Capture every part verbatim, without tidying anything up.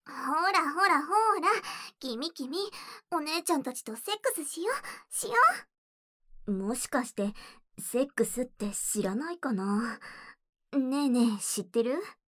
ほらほらほら、君君、お姉ちゃんたちとセックスしよう、しよもしかして、セックスって知らないかな？ねえねえ、知ってる？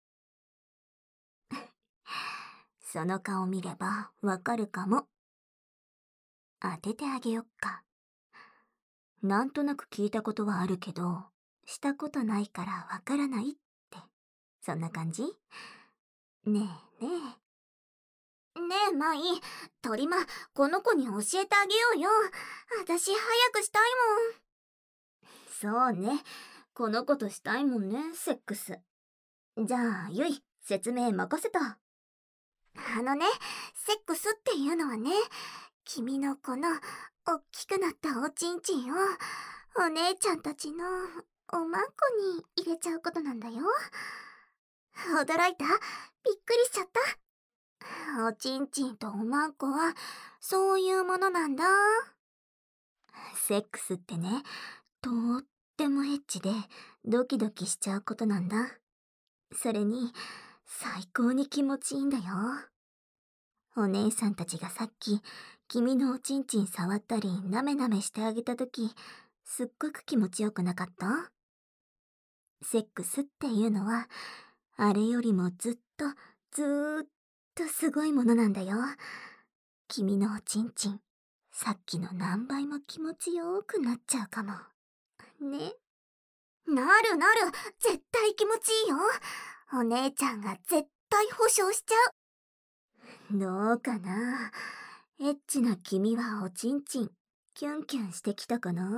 その顔見ればわかるかも。当ててあげよっか。なんとなく聞いたことはあるけど、したことないからわからないって、そんな感じ？ねえねう。ねえ、マイ、鳥間、この子に教えてあげようよ。私、早くしたいえ。そうね。この子としたいもんね、セックス。じゃあ、ゆい、説明任せた。 もん。あのね、セックスっていうのはね、君のこの、おっきくなったおちんちんを、お姉ちゃんたちの、おまんこに入れちゃうことなんだよ。驚いた？びっくりしちゃった？おちんちんとおまんこは、そういうものなんだ。 セックスってね、とーってもエッチで、ドキドキしちゃうことなんだ。それに、最高に気持ちいいんだよ。お姉さんたちがさっき、君のおちんちん触ったり、なめなめしてあげたとき、すっごく気持ちよくなかった？セックスっていうのは、あれよりもずっと、ずーっとすごいものなんだよ。君のおちんちん、さっきの何倍も気持ちよくなっちゃうかも。ね。 なるなる、絶対気持ちいいよ。お姉ちゃんが絶対保証しちゃう。どうかな。エッチな君はおちんちん、キュンキュンしてきたかな？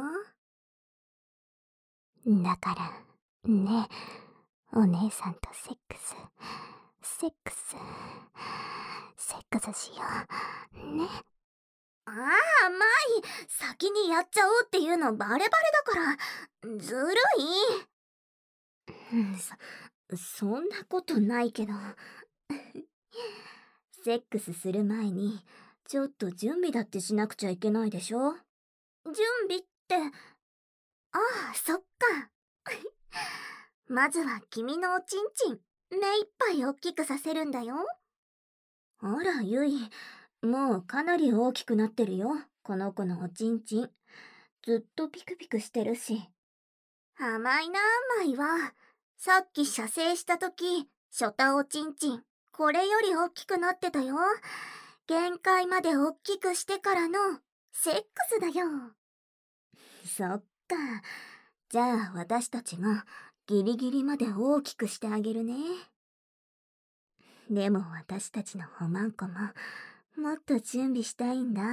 だから、ね、お姉さんとセックス、セックス、セックスしよう。ね。 ああ、マイ、先にやっちゃおうっていうのバレバレだから、ずるい。そ、そんなことないけど。セックスする前に、ちょっと準備だってしなくちゃいけないでしょ？ 準備って、ああ、そっか。まずは君のおちんちん、目いっぱい大きくさせるんだよ。 あら、ゆい、もうかなり大きくなってるよ、この子のおちんちん。ずっとピクピクしてるし。 甘いな、マイは。さっき射精したとき、ショタおちんちん、これより大きくなってたよ。限界まで大きくしてからの、セックスだよ。 そっか。じゃあ私たちがギリギリまで大きくしてあげるね。でも私たちのおまんこももっと準備したいんだ。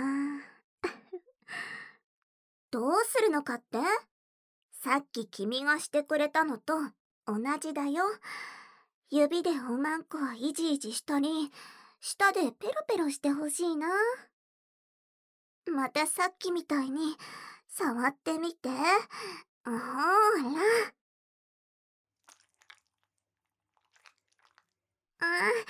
どうするのかって？さっき君がしてくれたのと同じだよ。指でおまんこをいじいじしたり、舌でペロペロしてほしいな。またさっきみたいに触ってみて。ほーら。あ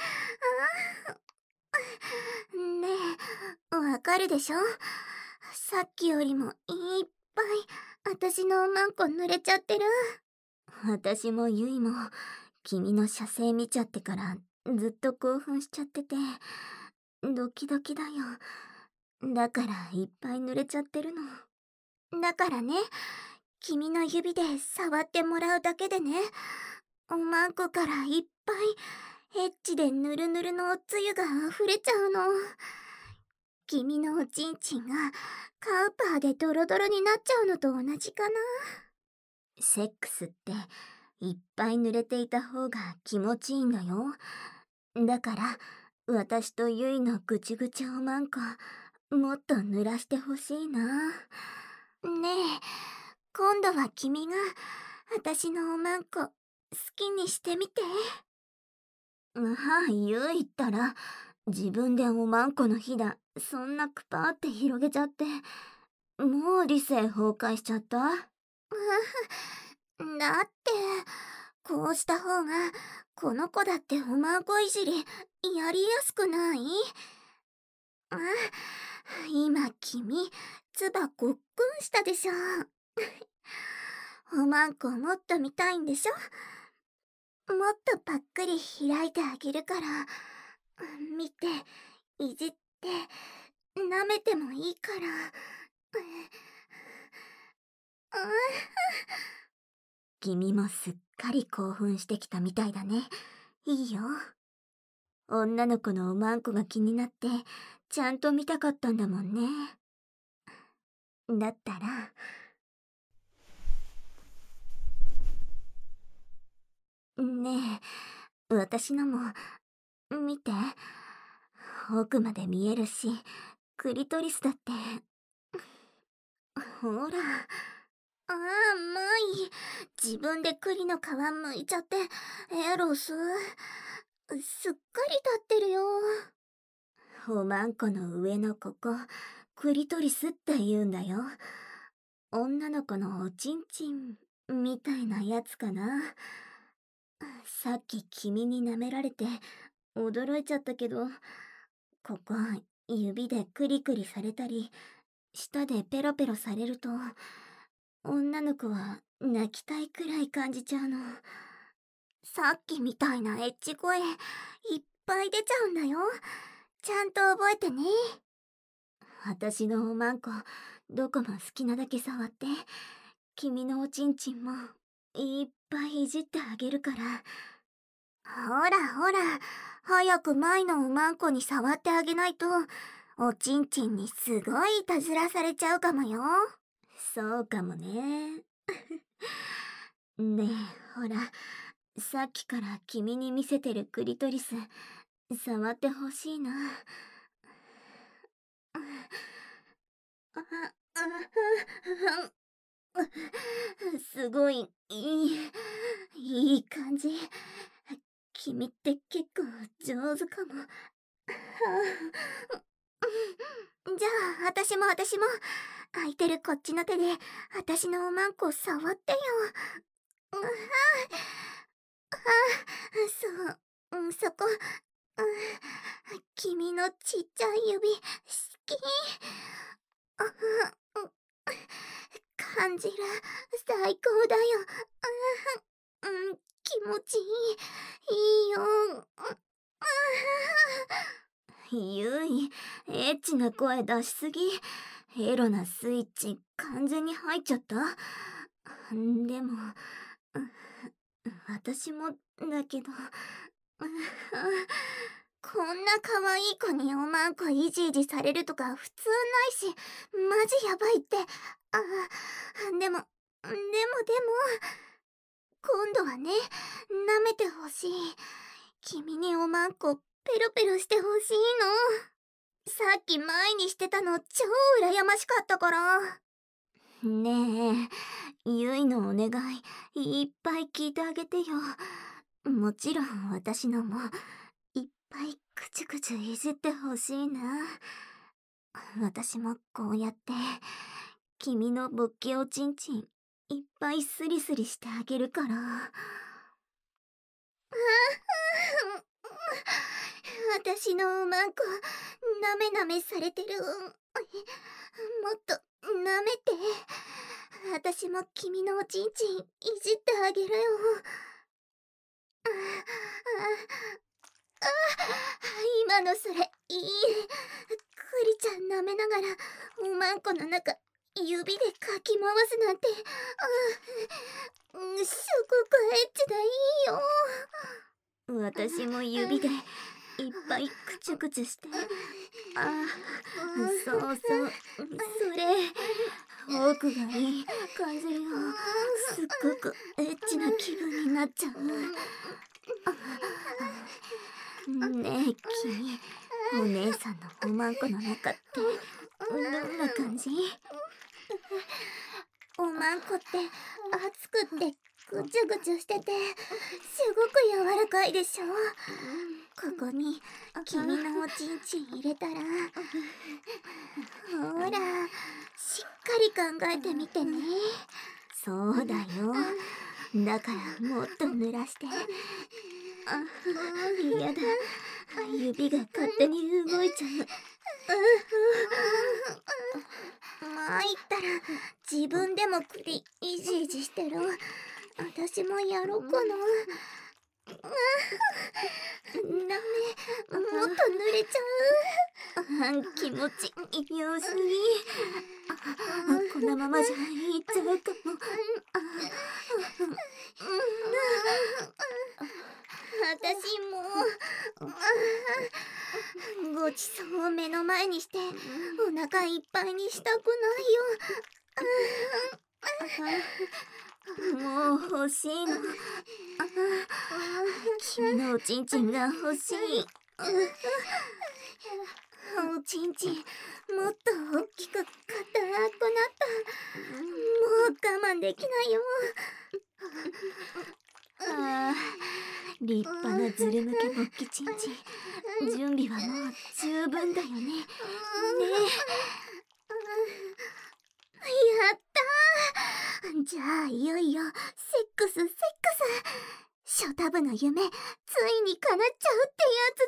あ、ねえ、わかるでしょ？さっきよりもいっぱい私のおまんこ濡れちゃってる。 私もゆいも君の射精見ちゃってからずっと興奮しちゃってて、ドキドキだよ。だからいっぱい濡れちゃってるの。 だからね、君の指で触ってもらうだけでね、おまんこからいっぱいエッチでぬるぬるのおつゆが溢れちゃうの。君のおちんちんがカウパーでドロドロになっちゃうのと同じかな。 セックスっていっぱい濡れていた方が気持ちいいんだよ。だから私とゆいのぐちぐちおまんこもっと濡らしてほしいな。 ねえ、今度は君が私のおまんこ好きにしてみて。 ああ、ゆいったら自分でおまんこのひだそんなくぱーって広げちゃって、もう理性崩壊しちゃった。 だってこうした方がこの子だっておまんこいじりやりやすくない？あ、今君つばごっくんしたでしょ。おまんこもっと見たいんでしょ？もっとぱっくり開いてあげるから見て、いじって、舐めてもいいから。 君もすっかり興奮してきたみたいだね。いいよ。女の子のおまんこが気になって、ちゃんと見たかったんだもんね。だったら、ねえ、私のも、見て。奥まで見えるし、クリトリスだって。ほら。 ああ、まい。自分で栗の皮むいちゃって、エロス。すっかり立ってるよ。 おまんこの上のここ、クリトリスって言うんだよ。女の子のおちんちん、みたいなやつかな。さっき君に舐められて、驚いちゃったけど、ここ、指でクリクリされたり、舌でペロペロされると、女の子は泣きたいくらい感じちゃうの。 さっきみたいなエッチ声、いっぱい出ちゃうんだよ。ちゃんと覚えてね。 私のおまんこ、どこも好きなだけ触って、君のおちんちんも、いっぱいいじってあげるから。 ほらほら、早く前のおまんこに触ってあげないと、おちんちんにすごいいたずらされちゃうかもよ。 そうかもね。ねえ、ほら、さっきから君に見せてるクリトリス、触ってほしいな。すごい、いい、いい感じ。君って結構上手かも。 じゃあ、私も私も、空いてるこっちの手で、私のおまんこ触ってよ。うわあ、そう、そこ、君のちっちゃい指、好き。感じる、最高だよ。うん、気持ちいい、いいよ。 ゆい、エッチな声出しすぎ。エロなスイッチ完全に入っちゃった。でも、私もだけど。 こんな可愛い子におまんこいじいじされるとか普通ないし、マジやばいって。あ、でも、でもでも、今度はね、舐めてほしい。君におまんこペロペロしてほしいの。さっき前にしてたの超羨ましかったから。 ねえ、ゆいのお願い、いっぱい聞いてあげてよ。もちろん私のも、いっぱいくちゅくちゅいじってほしいな。私もこうやって、君のぼっけおちんちん、いっぱいスリスリしてあげるから。 私のおまんこ、なめなめされてる。もっと、なめて。私も君のおちんちん、いじってあげるよ。ああ、今のそれ、いい。クリちゃん舐めながら、おまんこの中、指でかき回すなんて、ああ、すごくエッチだ、いいよ。 私も指でいっぱいくちゅくちゅして。ああ、そうそう、それ、奥がいい感じるよ。すっごくエッチな気分になっちゃう。ねえ、君、お姉さんのおまんこの中ってどんな感じ？ おまんこって熱くってぐちゅぐちゅしててすごく柔らかいでしょ。ここに君のおちんちん入れたら、ほら、しっかり考えてみてね。 そうだよ。だからもっと濡らして。あ、嫌だ。指が勝手に動いちゃう。 まいったら自分でも栗いじいじしてる。私もやろうかな。なめ、もっ濡れちゃう。気持ち良すぎ。このままじゃいっちゃうかも。 私もごちそうを目の前にしてお腹いっぱいにしたくないよ。もう欲しいの。君のおちんちんが欲しい。 おちんちんもっと大きく硬くなった。もう我慢できないよ。 ああ、立派なズル向け勃起ちんちん。準備はもう十分だよね。ねえ。やったー。じゃあいよいよセックスセックス。初タブの夢ついに叶っちゃうって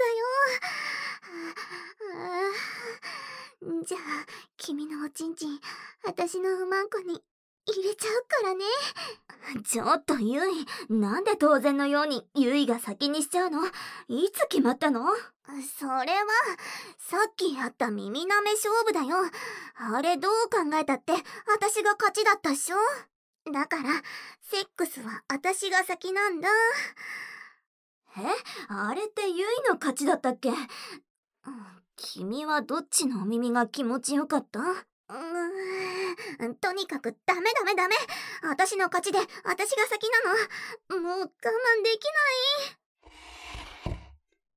やつだよ。じゃあ君のおちんちん私のうまんこに入れちゃうからね。 ちょっとゆい、なんで当然のようにゆいが先にしちゃうの？いつ決まったの？ それはさっきやった耳なめ勝負だよ。あれどう考えたって私が勝ちだったっしょ。だからセックスは私が先なんだ。 え？あれってゆいの勝ちだったっけ？君はどっちのお耳が気持ちよかった？ うーん、とにかくダメダメダメ。私の勝ちで私が先なの。もう我慢できない。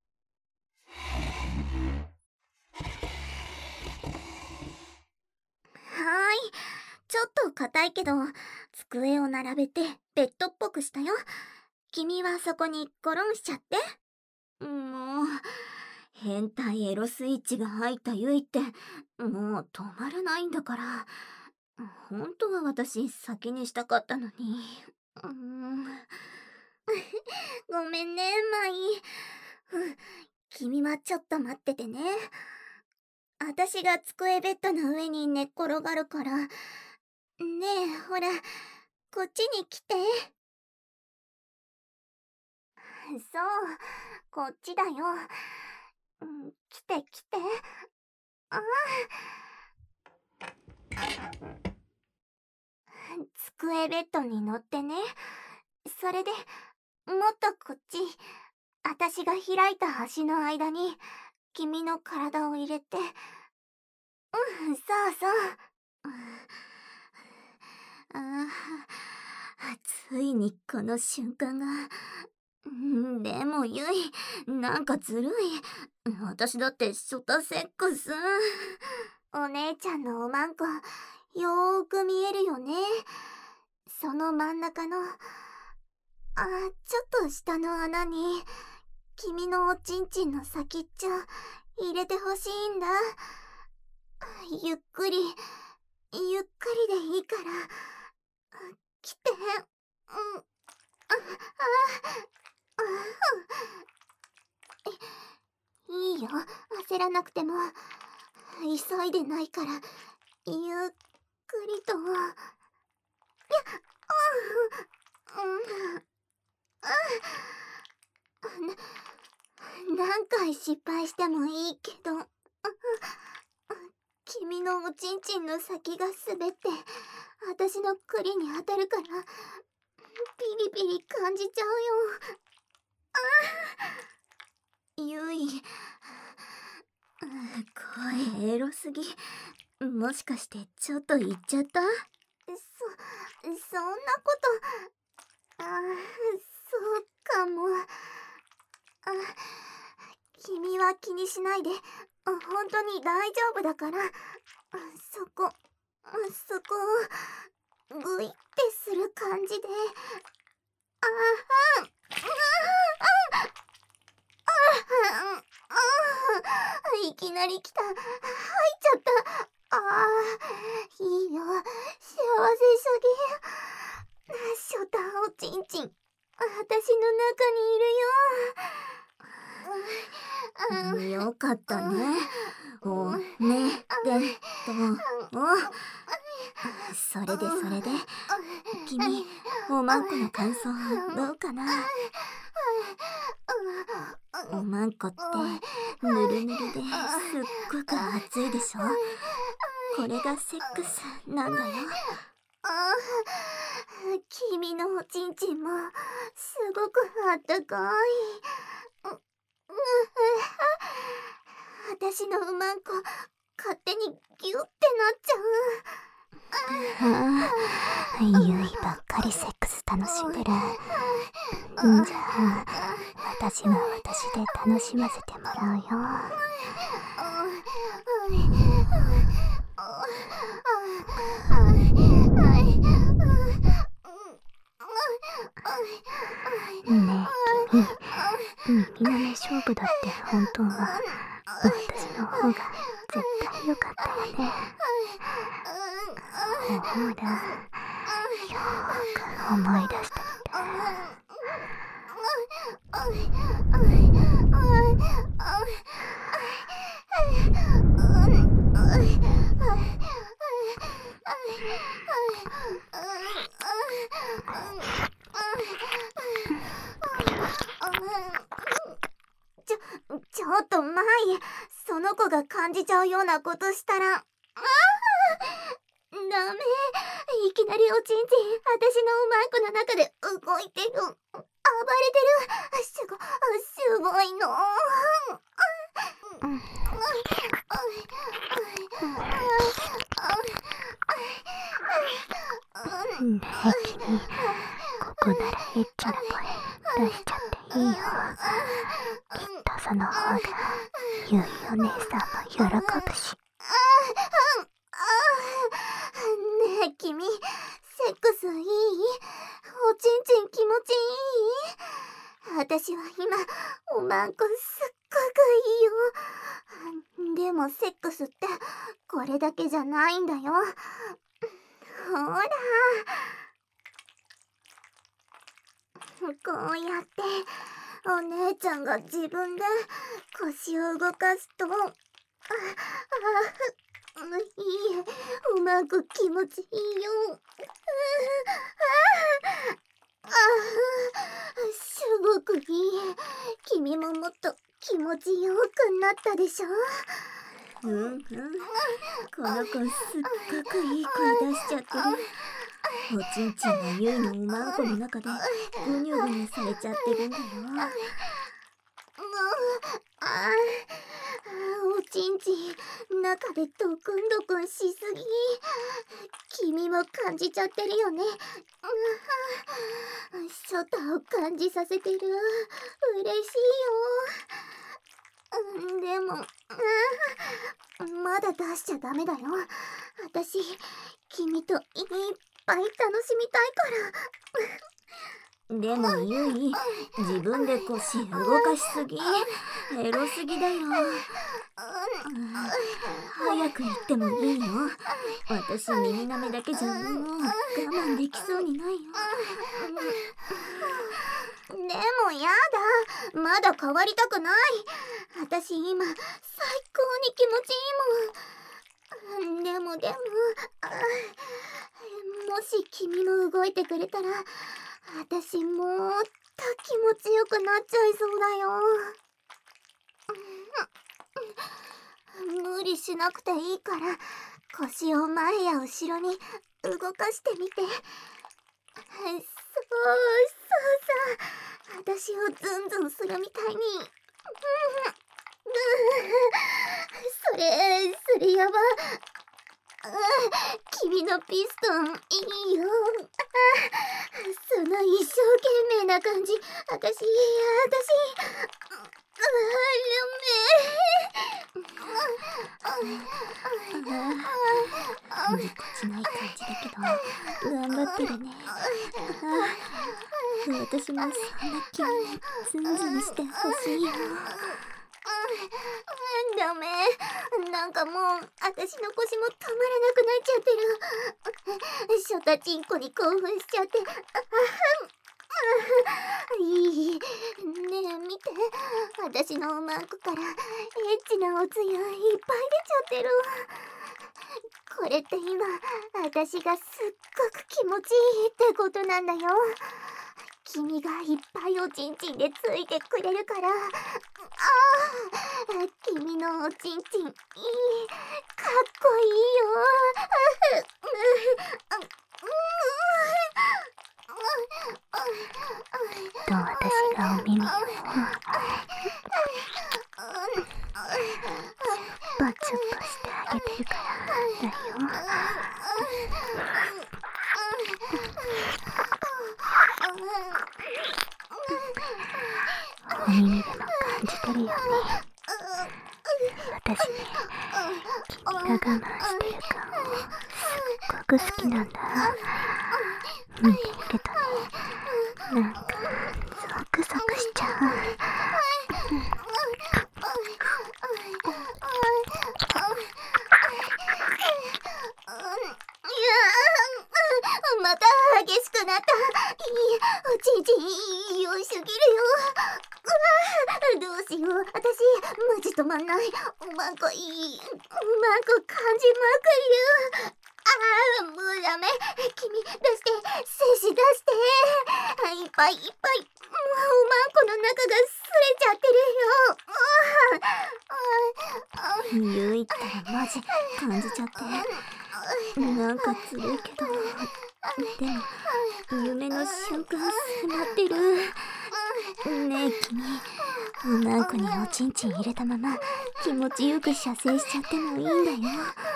はーい、ちょっと硬いけど机を並べてベッドっぽくしたよ。君はそこにゴロンしちゃって。 もう変態エロスイッチが入ったゆいってもう止まらないんだから。本当は私先にしたかったのに。うーんごめんねマイ。君はちょっと待っててね。私が机ベッドの上に寝っ転がるから。ねえほらこっちに来て。そうこっちだよ。うん、来て来て。ああ。机ベッドに乗ってね。それでもっとこっち。私が開いた端の間に君の体を入れて。うん、そうそう。 ああ、ついにこの瞬間が。でもゆい、なんかずるい。私だって初タセックス。 お姉ちゃんのおまんこよーく見えるよね。その真ん中のあちょっと下の穴に君のおちんちんの先っちょ入れてほしいんだ。ゆっくりゆっくりでいいから来て。うんあああいいよ焦らなくても。急いでないからゆっくりと。いやうんな何回失敗してもいいけど君のおちんちんの先が滑って私の栗に当たるからピリピリ感じちゃうよ。 ゆい、声エロすぎ。もしかしてちょっと言っちゃった？ そ、そんなこと。あ、そうかも。あ、君は気にしないで。本当に大丈夫だから。そこ、そこをグイってする感じで。ああ、いきなり来た。入っちゃった。ああ、いいよ。幸せすぎ。初タおちんちん、私の中にいるよ。よかったね。おねでとお。それでそれで君おまんこの感想どうかな？ おまんこってぬるぬるですっごく熱いでしょ。これがセックスなんだよ。 あ、君のおちんちんもすごくあったかい。う、う、私のうまんこ勝手にギュってなっちゃう。 ああ、ゆいばっかりセックス楽しんでる。んじゃあ私は私で楽しませてもらうよ。ねえ君、耳の目勝負だって本当は私の方が絶対良かったよね。ほら、よーく思い出してみて。 ちょ、ちょっとマイ、その子が感じちゃうようなことしたら、ああ、ダメ。いきなりおちんちん、私のうまい子の中で動いてる。暴れてる。すご、すごいの。 ねえ君、ここならエッチな声出しちゃっていいよ。きっとその方がゆいお姉さんも喜ぶし。 ねえ君、セックスいい？おちんちん気持ちいい？私は今おまんこすっごくいいよ。でもセックスってこれだけじゃないんだよ。ほら、こうやってお姉ちゃんが自分で腰を動かすと、あ、あ、いいえ、うまく気持ちいいよ。ああ、すごくいい。君ももっと気持ちよくなったでしょ。 うんうん、この子すっごくいい声出しちゃってる。おちんちんがゆいのおまんこの中でぐにゅぐにゅされちゃってるんだよ。 ああ、おちんちん中でドクンドクンしすぎ。君も感じちゃってるよね。初太を感じさせてる。嬉しいよ。でも、まだ出しちゃダメだよ。私、君といっぱい楽しみたいから。 でもゆい、自分で腰動かしすぎ。エロすぎだよ。早く言ってもいいの？私耳なめだけじゃもう我慢できそうにないよ。 でもやだ、まだ変わりたくない。私今最高に気持ちいいもん。でもでも、もし君も動いてくれたら私もっと気持ちよくなっちゃいそうだよ。無理しなくていいから腰を前や後ろに動かしてみて。そうそうそう、私をズンズンするみたいに。それそれやば。君のピストンいいよ。その一生懸命な感じ、私私ぎこちない感じだけど頑張ってるね。私もそんな気にズンズンしてほしいよ。 ダメ、なんかもう私の腰も止まらなくなっちゃってる。ショタチンコに興奮しちゃって。いいねえ見て、私のおまんこからエッチなおつゆいっぱい出ちゃってる。これって今私がすっごく気持ちいいってことなんだよ。 君がいっぱいおちんちんでついてくれるから。ああ、君のおちんちんいい、かっこいいよ。 と私がお耳をバチュッとしてあげてるからだよ。お耳でも感じてるよね。私ね、君が我慢してる顔すっごく好きなんだ。見ているとね、なんかゾクゾクしちゃう。 また激しくなった。いい、おちんちん良すぎるよ。うわ、どうしよう、私マジ止まんない。おまんこいい、おまんこ感じまくるよ。ああ、もうダメ。君出して、精子出して。いっぱいいっぱい、もうおまんこの中がすれちゃってるよ。 ゆいったらマジ感じちゃって、なんかずるいけど、でも夢の瞬間迫ってる。ねえ君、おまんこにおちんちん入れたまま気持ちよく射精しちゃってもいいんだよ。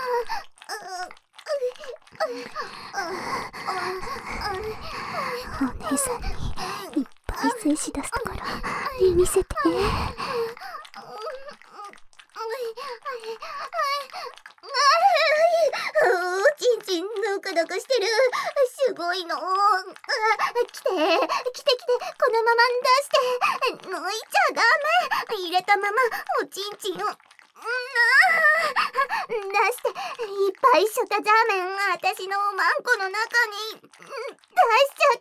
お姉さんにいっぱい精子出すところ見せて。 おちんちんぬくぬくしてる。すごいの。来て来て来て、このまま出して。抜いちゃダメ。入れたままおちんちんを出して、いっぱいショタザーメン私のおまんこの中に出しちゃって。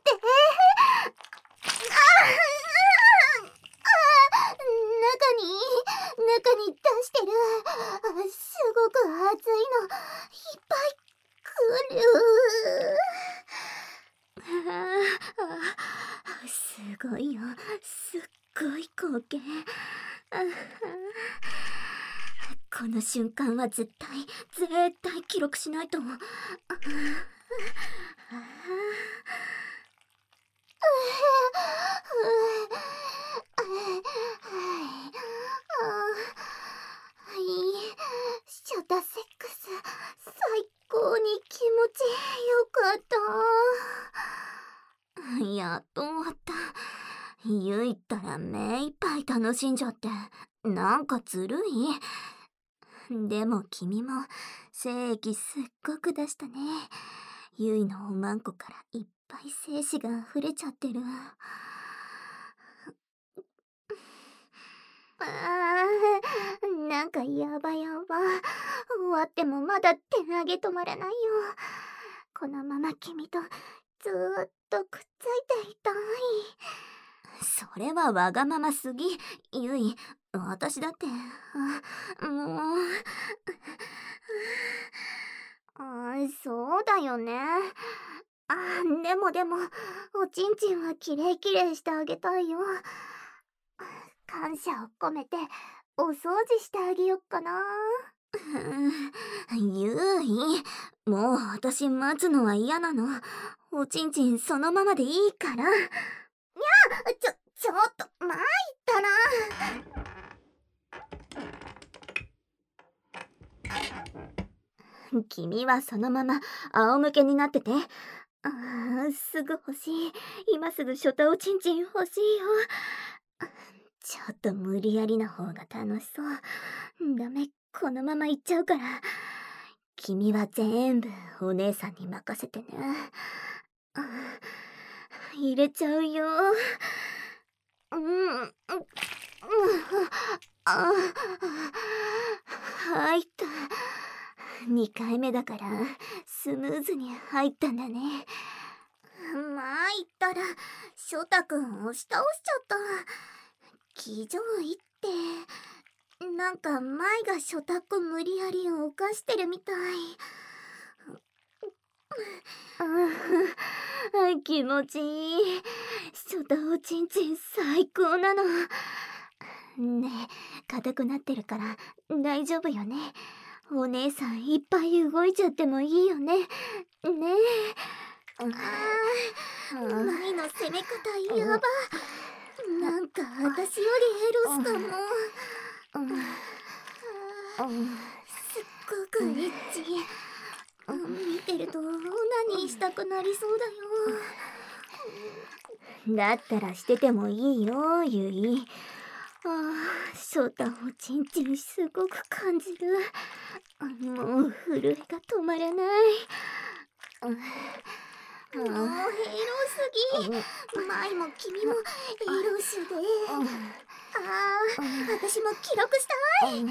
中に中に出してる。すごく熱いのいっぱい来る。 すごいよ、すっごい光景。この瞬間は絶対絶対記録しないと。 ショタセックス最高に気持ちよかった。 やっと終わった。ゆいったら目いっぱい楽しんじゃって、なんかずるい。でも君も精液すっごく出したね。ゆいのおまんこからいっぱい精子が溢れちゃってる。 あー、なんかやばやば。終わってもまだ手上げ止まらないよ。このまま君とずーっとくっついていたい。 それはわがまますぎ。ゆい、私だって、あ、もう。 あ、そうだよね。あ、でもでも、おちんちんはきれいきれいしてあげたいよ。感謝を込めてお掃除してあげよっかな。 ゆい、もう私待つのは嫌なの。おちんちんそのままでいいから。にゃ、 ちょ、ちょっと、参ったな。 君はそのまま仰向けになってて。あー、すぐ欲しい。今すぐショタおちんちん欲しいよ。ちょっと無理やりな方が楽しそう。ダメ、このまま行っちゃうから。君は全部お姉さんに任せてね。入れちゃうよ。うん、うん、あ、入った。にかいめだからスムーズに入ったんだね。 参ったら、ショタくん押し倒しちゃった。気丈いって。なんか前がショタくん無理やり犯してるみたい。 あ気持ちいい。ショタおちんちん最高なの。ねえ、硬くなってるから大丈夫よね。お姉さんいっぱい動いちゃってもいいよね。ねえ。 あー、舞の攻め方やば。なんか私よりエロスかも。すっごくエッチ。見てるとオナニーしたくなりそうだよ。 だったらしててもいいよ、ゆい。ああ、ショタおちんちんすごく感じる。もう震えが止まらない。 もうエロすぎ。舞も君もエロしで。ああ、私も記録したい。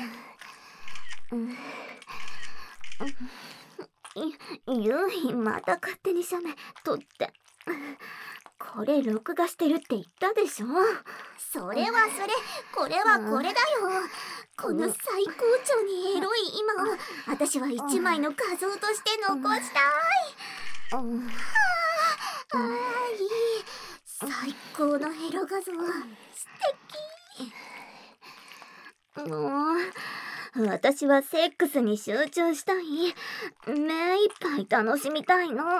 ゆい、また勝手に写メ撮って。これ録画してるって言ったでしょ。 それはそれ、これはこれだよ。この最高潮にエロい今を私は一枚の画像として残したい。ああ、いい。最高のエロ画像。素敵。もう私はセックスに集中したい。目いっぱい楽しみたいの。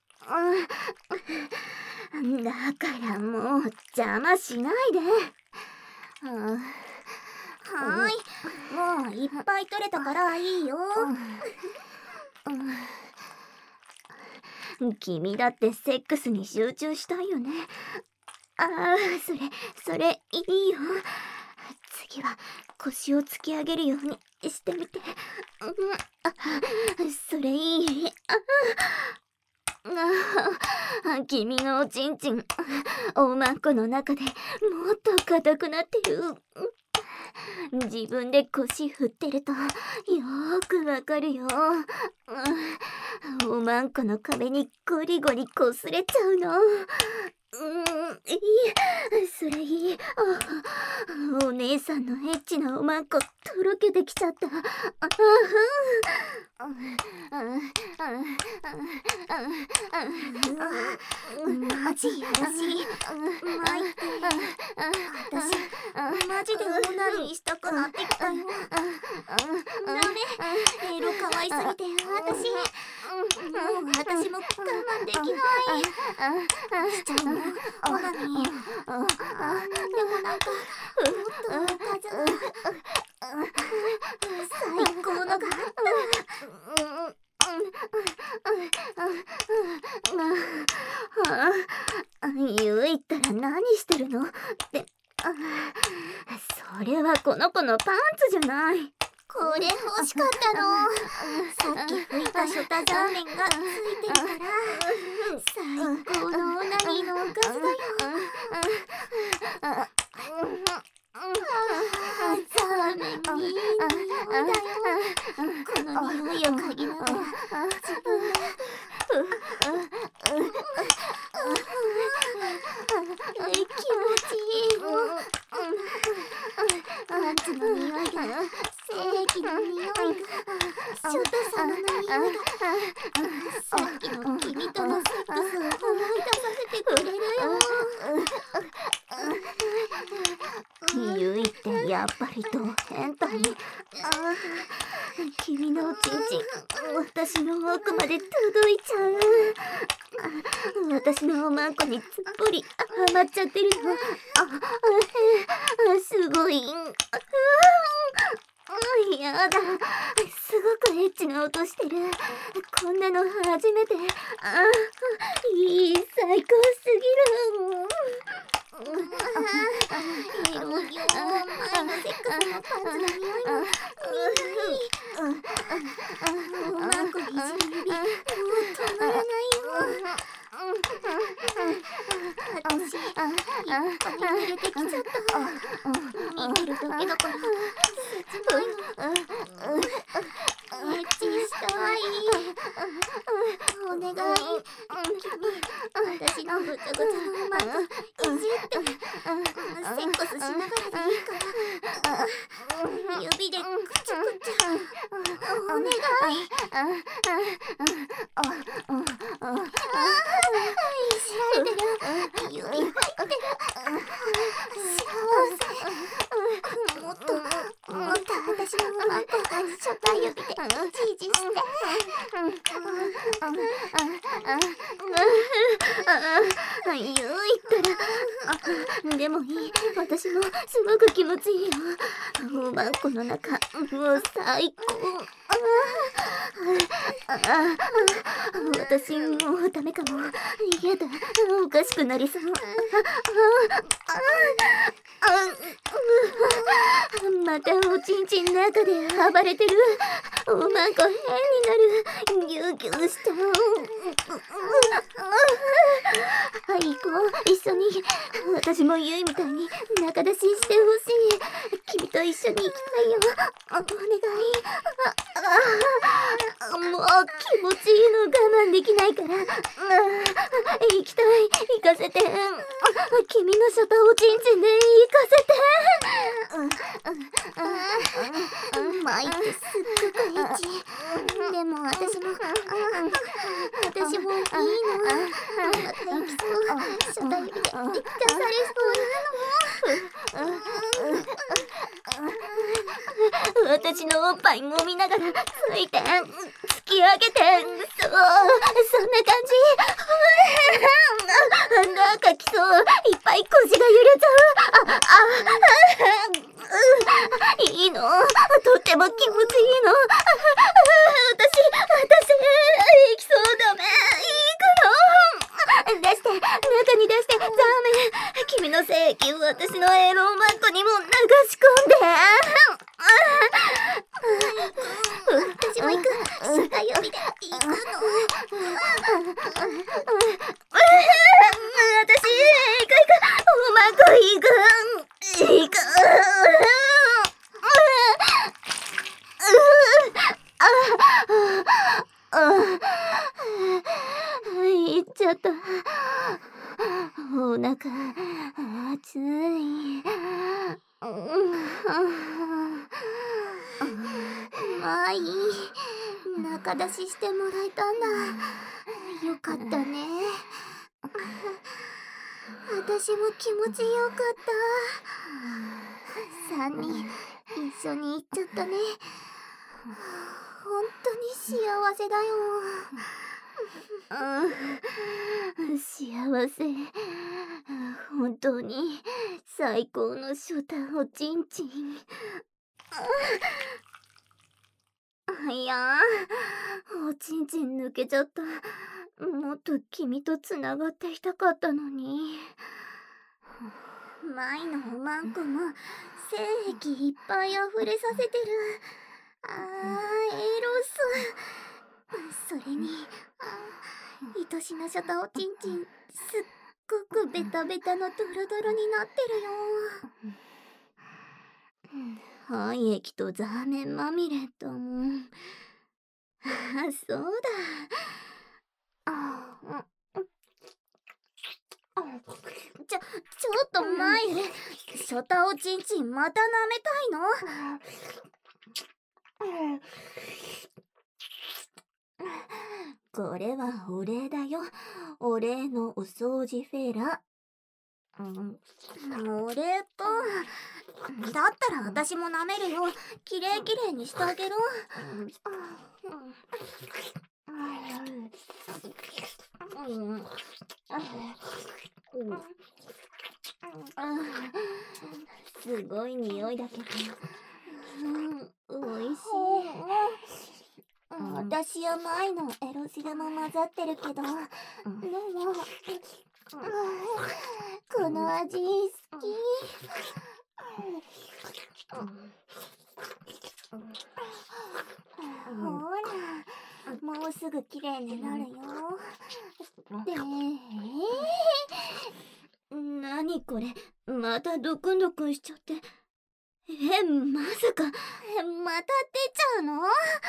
だからもう邪魔しないで。 はーい、もういっぱい撮れたからいいよ。 君だってセックスに集中したいよね。ああ、それそれいいよ。次は腰を突き上げるようにしてみて。それいい。あ君のおちんちんおまんこの中でもっと硬くなってる。自分で腰振ってるとよーくわかるよ。おまんこの壁にゴリゴリ擦れちゃうの。うんいい、それいい。あお姉さんのエッチなおまんことろけてきちゃった。 マジやらしい。舞って私マジでオナニーしたくなってきたよ。ダメ、エロ可愛すぎて私もう私も我慢できない。しちゃうのオナニー。でもなんかもっとおかず最高のがあった。 ゆいったら何してるのって。それはこの子のパンツじゃない。 これ欲しかったの。さっき拭いたショタザーメンがついてるから最高のオナニーのおかずだよ。ザーメンいい匂いだよ。この匂いを嗅ぎながら自分で気持ちいい。パンツの匂いが精液の匂いがショタ様の匂いがさっきの君とのセックスを思い出させてくれるよ。 ゆいってやっぱりド変態。君のおちんちん私の奥まで届いちゃう。私のおまんこにつっぷりはまっちゃってるの。あすごい。やだ、すごくエッチな音してる。こんなの初めて。あいい、最高すぎる。 エロよ、前のセックスのパンツの匂いもいい。おまんこにじる指もう止まらないよ。私いっぱい濡れてきちゃった。見てるだけだから切ないの。エッチにしたい。お願い、君私のぐちゃぐちゃのおまんこいじって。セックスしながらでいいから指でちゃくちゃお願い。いじられてる。指入ってる。幸せ。もっともっと私のおまんこ初対指でいちいちして。 ゆいったら、でもいい、私もすごく気持ちいいよ。おまんこの中、もう最高。私もうダメかも。嫌だ、おかしくなりそう。またおちんちん中で暴れてる。おまんこ変になる。ギュギュした。はい、行こう、一緒に。私もゆいみたいに仲出ししてほしい。君と一緒に行きたいよ。お願い。もう気持ちいいの我慢できないから。行きたい、行かせて。君のシャタおちんちんで行かせて。 マイってすっごくエッチ。でも私も私もいいの。お腹行きそう。シャタ指で満たされそうなの。 私のおっぱい揉みながらついて突き上げて、そう、そんな感じ。なんか来そう。いっぱい腰が揺れちゃう。あ、あ、いいの、とっても気持ちいいの。私、私、行きそう。ダメ、行くの。出して、中に出して。ダメ。君の精液を私のエロマンコにも流し込んで。 私も行く。シャタ指で行くの。 私、行く行く。おまんこ行く。行く。行っちゃった。お腹熱い。 まあいい。仲出ししてもらえたんだ。よかったね。私も気持ちよかった。三人一緒に行っちゃったね。本当に幸せだよ。 幸せ。本当に最高のショタおちんちん。いやー、おちんちん抜けちゃった。もっと君とつながっていたかったのに。 舞のおまんこも精液いっぱい溢れさせてる。あー、エロス。それに愛しなシャタおちんちん、すっごくベタベタのドロドロになってるよ。 廃液とザーメンまみれだもん。あ、そうだ。 ちょ、ちょっと前、ショタおちんちんまた舐めたいの？ これはお礼だよ。お礼のお掃除フェラ。 うん、お礼か。だったら私も舐めるよ。きれいきれいにしてあげろ。 すごい匂いだけど、うん、おいしい。 私や舞のエロ汁も混ざってるけど、でもこの味好き。ほら、もうすぐ綺麗になるよ。で、 えー、なにこれ、またドクンドクンしちゃって。え、まさか。 え、また出ちゃうの？も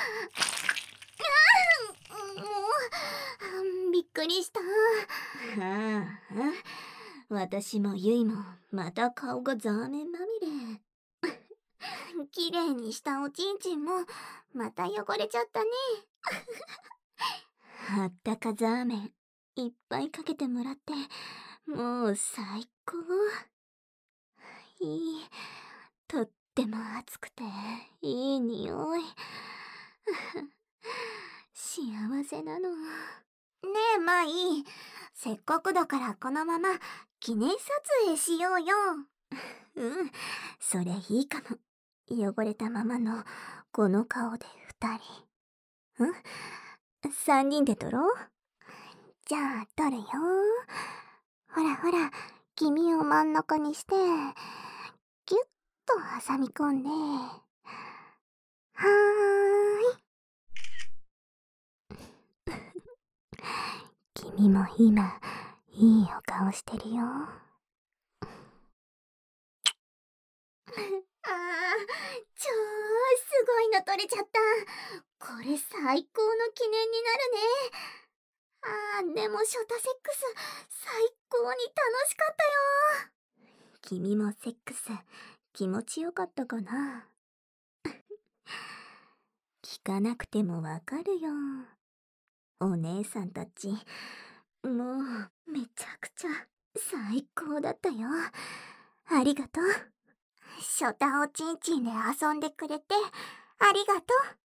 う、びっくりした。 ああ、私もゆいもまた顔がザーメンまみれ。 綺麗にしたおちんちんもまた汚れちゃったね。 あったかザーメンいっぱいかけてもらってもう最高。いい、とっても熱くていい匂い。幸せなの。 ねえマイ、せっかくだからこのまま記念撮影しようよ。 うん、それいいかも。汚れたままのこの顔で二人。うん三人で撮ろう。 じゃあ撮るよ。ほらほら、君を真ん中にしてギュッと挟み込んで、はーい。 君も今いいお顔してるよ。 あー、超すごいの撮れちゃった。これ最高の記念になるね。あー、でもショタセックス最高に楽しかったよ。 君もセックス気持ちよかったかな。聞かなくてもわかるよ。お姉さんたちもうめちゃくちゃ最高だったよ。ありがとう。 ショタおちんちんで遊んでくれてありがとう。